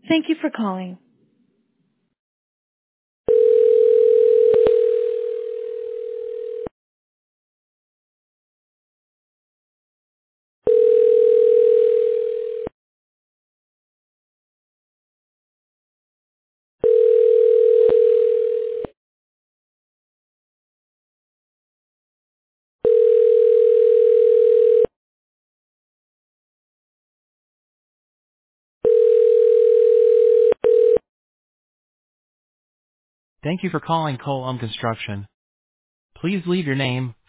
Thank you for calling. Thank you for calling Cole Construction. Please leave your name,